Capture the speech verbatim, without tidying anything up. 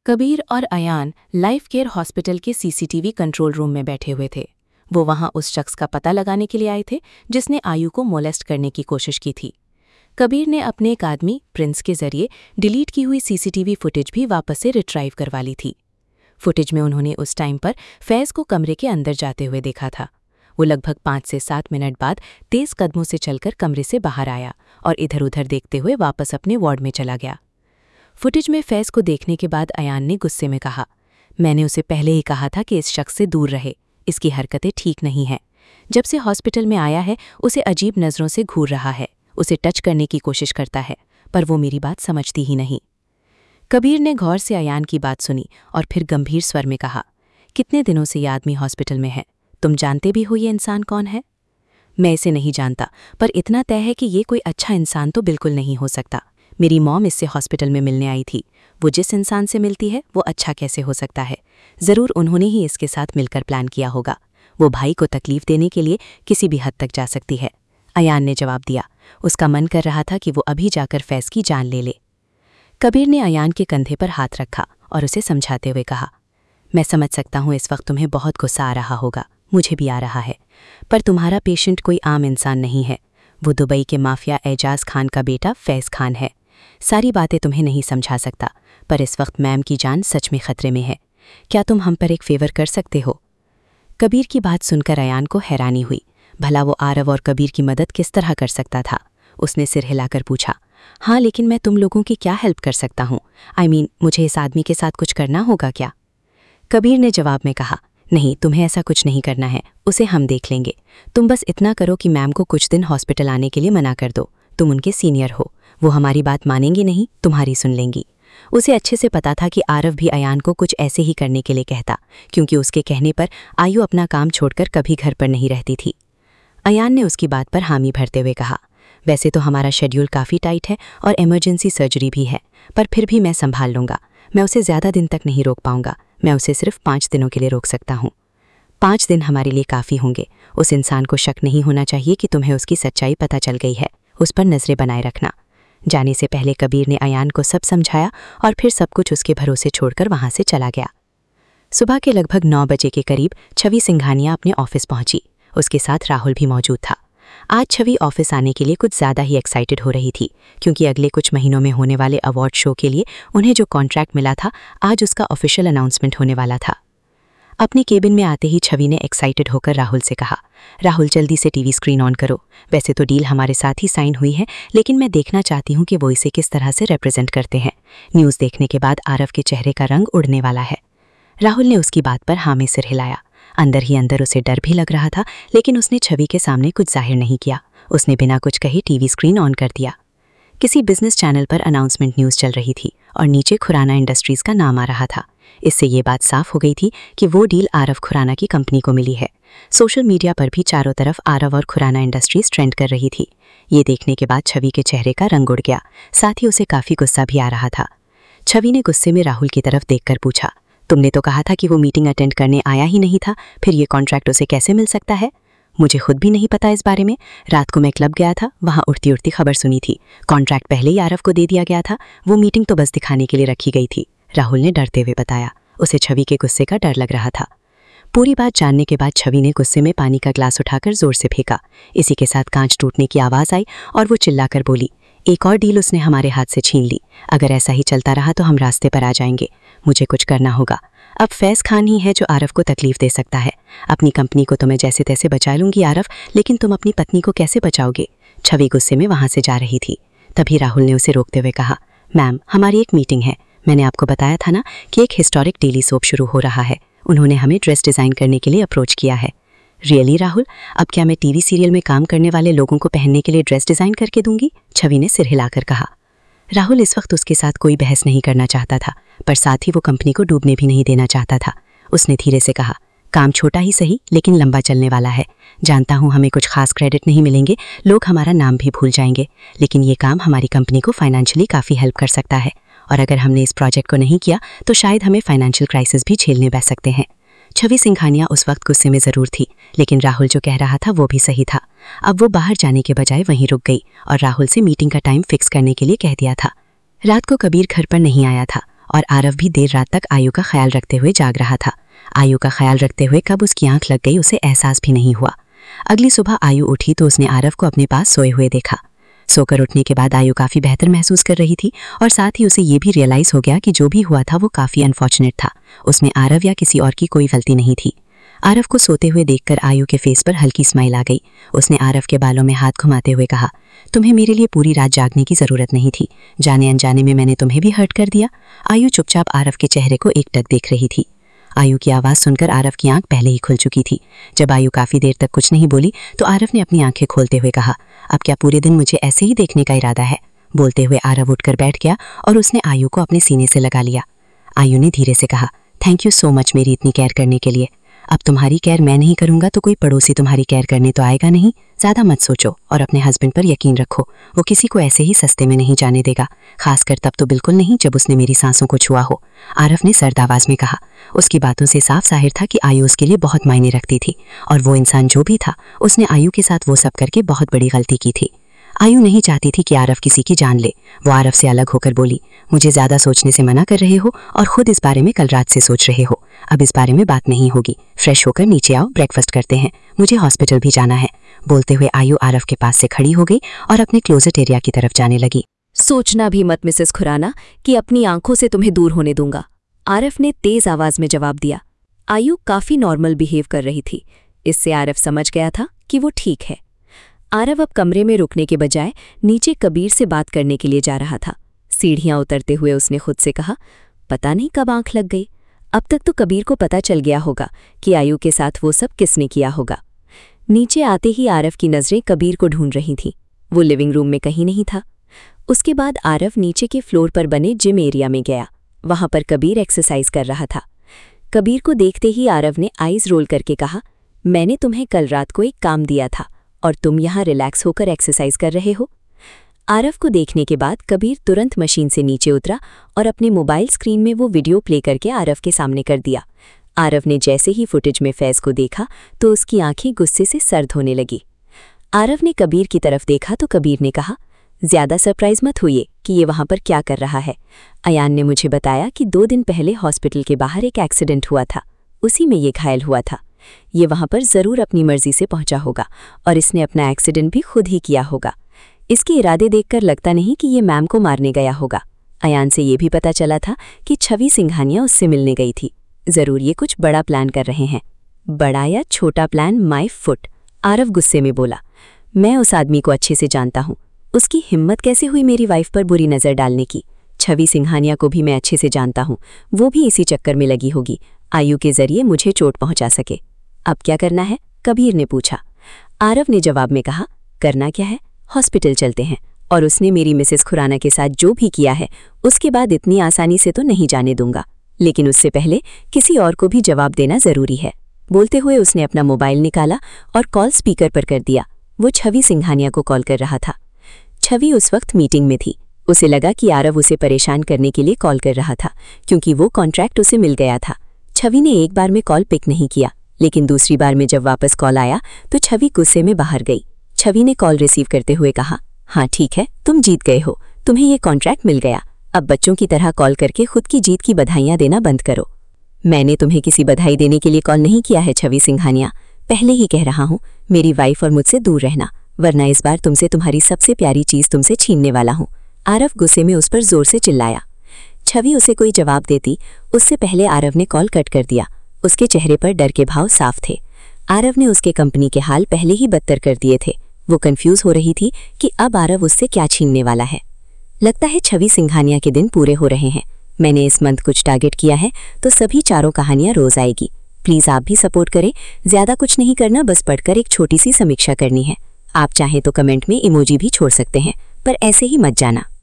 कबीर और Ayaan life care hospital के CCTV control room में बैठे हुए थे। वो वहां उस शख्स का पता लगाने के लिए आए थे जिसने आयु को मोलेस्ट करने की कोशिश की थी। कबीर ने अपने एक आदमी प्रिंस के जरिए डिलीट की हुई सीसीटीवी फुटेज भी वापस से रिट्राइव करवा ली थी। फुटेज में उन्होंने उस टाइम पर फैज़ को कमरे के अंदर जाते हुए देखा था। वो लगभग पाँच से सात मिनट बाद तेज कदमों से चलकर कमरे से बाहर आया और इधर उधर देखते हुए वापस अपने वार्ड में चला गया। फुटेज में फैज़ को देखने के बाद अयान ने गुस्से में कहा, मैंने उसे पहले ही कहा था कि इस शख्स से दूर रहे, इसकी हरकतें ठीक नहीं हैं। जब से हॉस्पिटल में आया है उसे अजीब नज़रों से घूर रहा है, उसे टच करने की कोशिश करता है, पर वो मेरी बात समझती ही नहीं। कबीर ने गौर से अयान की बात सुनी और फिर गंभीर स्वर में कहा, कितने दिनों से ये आदमी हॉस्पिटल में है, तुम जानते भी हो ये इंसान कौन है? मैं इसे नहीं जानता, पर इतना तय है कि ये कोई अच्छा इंसान तो बिल्कुल नहीं हो सकता। मेरी मॉम इससे हॉस्पिटल में मिलने आई थी, वो जिस इंसान से मिलती है वो अच्छा कैसे हो सकता है? ज़रूर उन्होंने ही इसके साथ मिलकर प्लान किया होगा। वो भाई को तकलीफ देने के लिए किसी भी हद तक जा सकती है। अयान ने जवाब दिया। उसका मन कर रहा था कि वो अभी जाकर फैज़ की जान ले ले। कबीर ने अयान के कंधे पर हाथ रखा और उसे समझाते हुए कहा, मैं समझ सकता हूँ इस वक्त तुम्हें बहुत गुस्सा आ रहा होगा, मुझे भी आ रहा है, पर तुम्हारा पेशेंट कोई आम इंसान नहीं है। वो दुबई के माफिया एजाज खान का बेटा फैज़ खान है। सारी बातें तुम्हें नहीं समझा सकता, पर इस वक्त मैम की जान सच में खतरे में है। क्या तुम हम पर एक फेवर कर सकते हो? कबीर की बात सुनकर अयान को हैरानी हुई। भला वो आरव और कबीर की मदद किस तरह कर सकता था? उसने सिर हिलाकर पूछा, हाँ, लेकिन मैं तुम लोगों की क्या हेल्प कर सकता हूँ? आई I मीन mean, मुझे इस आदमी के साथ कुछ करना होगा क्या? कबीर ने जवाब में कहा, नहीं, तुम्हें ऐसा कुछ नहीं करना है, उसे हम देख लेंगे। तुम बस इतना करो कि मैम को कुछ दिन हॉस्पिटल आने के लिए मना कर दो। तुम उनके सीनियर हो, वो हमारी बात मानेंगी नहीं, तुम्हारी सुन लेंगी। उसे अच्छे से पता था कि आरव भी अयान को कुछ ऐसे ही करने के लिए कहता, क्योंकि उसके कहने पर आयु अपना काम छोड़कर कभी घर पर नहीं रहती थी। अयान ने उसकी बात पर हामी भरते हुए कहा, वैसे तो हमारा शेड्यूल काफ़ी टाइट है और इमरजेंसी सर्जरी भी है, पर फिर भी मैं संभाल लूँगा। मैं उसे ज़्यादा दिन तक नहीं रोक पाऊँगा, मैं उसे सिर्फ पाँच दिनों के लिए रोक सकता हूँ। पाँच दिन हमारे लिए काफ़ी होंगे। उस इंसान को शक नहीं होना चाहिए कि तुम्हें उसकी सच्चाई पता चल गई है। उस पर नज़रें बनाए रखना। जाने से पहले कबीर ने अयान को सब समझाया और फिर सब कुछ उसके भरोसे छोड़कर वहाँ से चला गया। सुबह के लगभग नौ बजे के करीब छवि सिंघानिया अपने ऑफिस पहुंची। उसके साथ राहुल भी मौजूद था। आज छवि ऑफिस आने के लिए कुछ ज़्यादा ही एक्साइटेड हो रही थी, क्योंकि अगले कुछ महीनों में होने वाले अवार्ड शो के लिए उन्हें जो कॉन्ट्रैक्ट मिला था, आज उसका ऑफिशियल अनाउंसमेंट होने वाला था। अपने केबिन में आते ही छवि ने एक्साइटेड होकर राहुल से कहा, राहुल जल्दी से टीवी स्क्रीन ऑन करो। वैसे तो डील हमारे साथ ही साइन हुई है, लेकिन मैं देखना चाहती हूँ कि वो इसे किस तरह से रिप्रेजेंट करते हैं। न्यूज़ देखने के बाद आरव के चेहरे का रंग उड़ने वाला है। राहुल ने उसकी बात पर हाँ में सिर हिलाया। अंदर ही अंदर उसे डर भी लग रहा था, लेकिन उसने छवि के सामने कुछ जाहिर नहीं किया। उसने बिना कुछ कहे टीवी स्क्रीन ऑन कर दिया। किसी बिजनेस चैनल पर अनाउंसमेंट न्यूज़ चल रही थी और नीचे खुराना इंडस्ट्रीज़ का नाम आ रहा था। इससे ये बात साफ हो गई थी कि वो डील आरव खुराना की कंपनी को मिली है। सोशल मीडिया पर भी चारों तरफ आरव और खुराना इंडस्ट्रीज ट्रेंड कर रही थी। ये देखने के बाद छवि के चेहरे का रंग उड़ गया, साथ ही उसे काफ़ी गुस्सा भी आ रहा था। छवि ने गुस्से में राहुल की तरफ देखकर पूछा, तुमने तो कहा था कि वो मीटिंग अटेंड करने आया ही नहीं था, फिर ये कॉन्ट्रैक्ट उसे कैसे मिल सकता है? मुझे खुद भी नहीं पता इस बारे में। रात को मैं क्लब गया था, वहाँ उड़ती उड़ती खबर सुनी थी। कॉन्ट्रैक्ट पहले ही आरव को दे दिया गया था, वो मीटिंग तो बस दिखाने के लिए रखी गई थी, राहुल ने डरते हुए बताया। उसे छवि के गुस्से का डर लग रहा था। पूरी बात जानने के बाद छवि ने गुस्से में पानी का ग्लास उठाकर जोर से फेंका। इसी के साथ कांच टूटने की आवाज़ आई और वो चिल्लाकर बोली, एक और डील उसने हमारे हाथ से छीन ली। अगर ऐसा ही चलता रहा तो हम रास्ते पर आ जाएंगे। मुझे कुछ करना होगा। अब फैज़ खान ही है जो आरव को तकलीफ दे सकता है। अपनी कंपनी को तो मैं जैसे तैसे बचा लूंगी आरव, लेकिन तुम अपनी पत्नी को कैसे बचाओगे? छवि गुस्से में वहाँ से जा रही थी। तभी राहुल ने उसे रोकते हुए कहा, मैम, हमारी एक मीटिंग है। मैंने आपको बताया था ना कि एक हिस्टोरिक डेली सोप शुरू हो रहा है। उन्होंने हमें ड्रेस डिज़ाइन करने के लिए अप्रोच किया है। रियली राहुल, अब क्या मैं टीवी सीरियल में काम करने वाले लोगों को पहनने के लिए ड्रेस डिज़ाइन करके दूंगी? छवि ने सिर हिलाकर कहा। राहुल इस वक्त उसके साथ कोई बहस नहीं करना चाहता था, पर साथ ही वो कंपनी को डूबने भी नहीं देना चाहता था। उसने धीरे से कहा, काम छोटा ही सही लेकिन लंबा चलने वाला है। जानता हूँ हमें कुछ खास क्रेडिट नहीं मिलेंगे, लोग हमारा नाम भी भूल जाएंगे, लेकिन ये काम हमारी कंपनी को फाइनेंशियली काफ़ी हेल्प कर सकता है। और अगर हमने इस प्रोजेक्ट को नहीं किया तो शायद हमें फाइनेंशियल क्राइसिस भी झेलने बैठ सकते हैं। छवि सिंघानिया उस वक्त गुस्से में ज़रूर थी, लेकिन राहुल जो कह रहा था वो भी सही था। अब वो बाहर जाने के बजाय वहीं रुक गई और राहुल से मीटिंग का टाइम फिक्स करने के लिए कह दिया था। रात को कबीर घर पर नहीं आया था और आरव भी देर रात तक आयु का ख्याल रखते हुए जाग रहा था। आयु का ख्याल रखते हुए कब उसकी आंख लग गई उसे एहसास भी नहीं हुआ। अगली सुबह आयु उठी तो उसने आरव को अपने पास सोए हुए देखा। सोकर उठने के बाद आयु काफ़ी बेहतर महसूस कर रही थी और साथ ही उसे ये भी रियलाइज़ हो गया कि जो भी हुआ था वो काफ़ी अनफॉर्चुनेट था। उसमें आरव या किसी और की कोई गलती नहीं थी। आरव को सोते हुए देखकर आयु के फेस पर हल्की स्माइल आ गई। उसने आरव के बालों में हाथ घुमाते हुए कहा, तुम्हें मेरे लिए पूरी रात जागने की ज़रूरत नहीं थी। जाने अनजाने में मैंने तुम्हें भी हर्ट कर दिया। आयु चुपचाप आरव के चेहरे को एकटक देख रही थी। आयु की आवाज़ सुनकर आरव की आंख पहले ही खुल चुकी थी। जब आयु काफ़ी देर तक कुछ नहीं बोली तो आरव ने अपनी आंखें खोलते हुए कहा, अब क्या पूरे दिन मुझे ऐसे ही देखने का इरादा है? बोलते हुए आरव उठकर बैठ गया और उसने आयु को अपने सीने से लगा लिया। आयु ने धीरे से कहा, थैंक यू सो मच मेरी इतनी केयर करने के लिए। अब तुम्हारी केयर मैं नहीं करूंगा तो कोई पड़ोसी तुम्हारी केयर करने तो आएगा नहीं। ज़्यादा मत सोचो और अपने हस्बैंड पर यकीन रखो, वो किसी को ऐसे ही सस्ते में नहीं जाने देगा, खासकर तब तो बिल्कुल नहीं जब उसने मेरी सांसों को छुआ हो। आरव ने सर्द आवाज़ में कहा। उसकी बातों से साफ जाहिर था कि आयु उसके लिए बहुत मायने रखती थी और वो इंसान जो भी था उसने आयु के साथ वो सब करके बहुत बड़ी गलती की थी। आयु नहीं चाहती थी कि आरव किसी की जान ले। वो आरव से अलग होकर बोली, मुझे ज़्यादा सोचने से मना कर रहे हो और ख़ुद इस बारे में कल रात से सोच रहे हो। अब इस बारे में बात नहीं होगी। फ्रेश होकर नीचे आओ, ब्रेकफास्ट करते हैं, मुझे हॉस्पिटल भी जाना है। बोलते हुए आयु आरव के पास से खड़ी हो गई और अपने क्लोजेट एरिया की तरफ जाने लगी। सोचना भी मत मिसेस खुराना कि अपनी आंखों से तुम्हें दूर होने दूंगा, आरव ने तेज आवाज में जवाब दिया। आयु काफ़ी नॉर्मल बिहेव कर रही थी। इससे आरव समझ गया था कि वो ठीक है। आरव अब कमरे में रुकने के बजाय नीचे कबीर से बात करने के लिए जा रहा था। सीढ़ियां उतरते हुए उसने खुद से कहा, पता नहीं कब आंख लग गई। अब तक तो कबीर को पता चल गया होगा कि आयु के साथ वो सब किसने किया होगा। नीचे आते ही आरव की नज़रें कबीर को ढूंढ रही थीं। वो लिविंग रूम में कहीं नहीं था। उसके बाद आरव नीचे के फ्लोर पर बने जिम एरिया में गया। वहां पर कबीर एक्सरसाइज कर रहा था। कबीर को देखते ही आरव ने आईज रोल करके कहा, मैंने तुम्हें कल रात को एक काम दिया था और तुम यहाँ रिलैक्स होकर एक्सरसाइज कर रहे हो। आरव को देखने के बाद कबीर तुरंत मशीन से नीचे उतरा और अपने मोबाइल स्क्रीन में वो वीडियो प्ले करके आरव के सामने कर दिया। आरव ने जैसे ही फुटेज में फैज़ को देखा तो उसकी आंखें गुस्से से सर्द होने लगी। आरव ने कबीर की तरफ देखा तो कबीर ने कहा, ज़्यादा सरप्राइज मत होइए कि ये वहाँ पर क्या कर रहा है। अयान ने मुझे बताया कि दो दिन पहले हॉस्पिटल के बाहर एक एक्सीडेंट हुआ था, उसी में ये घायल हुआ था। ये वहाँ पर ज़रूर अपनी मर्जी से पहुँचा होगा और इसने अपना एक्सीडेंट भी खुद ही किया होगा। इसके इरादे देखकर लगता नहीं कि ये मैम को मारने गया होगा। अयान से ये भी पता चला था कि छवि सिंघानिया उससे मिलने गई थी। ज़रूर ये कुछ बड़ा प्लान कर रहे हैं। बड़ा या छोटा प्लान, माय फुट, आरव गुस्से में बोला। मैं उस आदमी को अच्छे से जानता हूँ। उसकी हिम्मत कैसे हुई मेरी वाइफ पर बुरी नज़र डालने की। छवि सिंघानिया को भी मैं अच्छे से जानता हूँ। वो भी इसी चक्कर में लगी होगी, आयु के जरिए मुझे चोट पहुँचा सके। अब क्या करना है? कबीर ने पूछा। आरव ने जवाब में कहा, करना क्या है, हॉस्पिटल चलते हैं और उसने मेरी मिसेस खुराना के साथ जो भी किया है उसके बाद इतनी आसानी से तो नहीं जाने दूंगा, लेकिन उससे पहले किसी और को भी जवाब देना ज़रूरी है। बोलते हुए उसने अपना मोबाइल निकाला और कॉल स्पीकर पर कर दिया। वो छवि सिंघानिया को कॉल कर रहा था। छवि उस वक्त मीटिंग में थी। उसे लगा कि आरव उसे परेशान करने के लिए कॉल कर रहा था क्योंकि वो कॉन्ट्रैक्ट उसे मिल गया था। छवि ने एक बार में कॉल पिक नहीं किया, लेकिन दूसरी बार में जब वापस कॉल आया तो छवि गुस्से में बाहर गई। छवि ने कॉल रिसीव करते हुए कहा, हाँ ठीक है, तुम जीत गए हो, तुम्हें ये कॉन्ट्रैक्ट मिल गया। अब बच्चों की तरह कॉल करके खुद की जीत की बधाइयाँ देना बंद करो। मैंने तुम्हें किसी बधाई देने के लिए कॉल नहीं किया है छवि सिंघानिया। पहले ही कह रहा हूँ, मेरी वाइफ और मुझसे दूर रहना, वरना इस बार तुमसे तुम्हारी सबसे प्यारी चीज़ तुमसे छीनने वाला हूँ। आरव गुस्से में उस पर जोर से चिल्लाया। छवि उसे कोई जवाब देती उससे पहले आरव ने कॉल कट कर दिया। उसके चेहरे पर डर के भाव साफ थे। आरव ने उसके कंपनी के हाल पहले ही बदतर कर दिए थे। वो कंफ्यूज हो रही थी कि अब आरव उससे क्या छीनने वाला है। लगता है छवि सिंघानिया के दिन पूरे हो रहे हैं। मैंने इस मंथ कुछ टारगेट किया है तो सभी चारों कहानियां रोज आएगी। प्लीज़ आप भी सपोर्ट करें। ज़्यादा कुछ नहीं करना, बस पढ़कर एक छोटी सी समीक्षा करनी है। आप चाहें तो कमेंट में इमोजी भी छोड़ सकते हैं, पर ऐसे ही मत जाना।